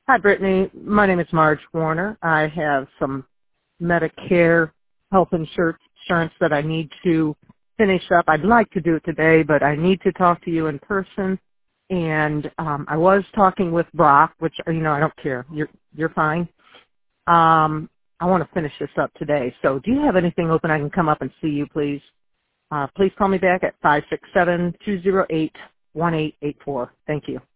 Hi, Brittany. My name is Marge Warner. I have some Medicare health insurance that I need to finish up. I'd like to do it today, but I need to talk to you in person. And I was talking with Brock, which, I don't care. You're fine. I want to finish this up today. So do you have anything open I can come up and see you, please? Please call me back at 567-208-1884. Thank you.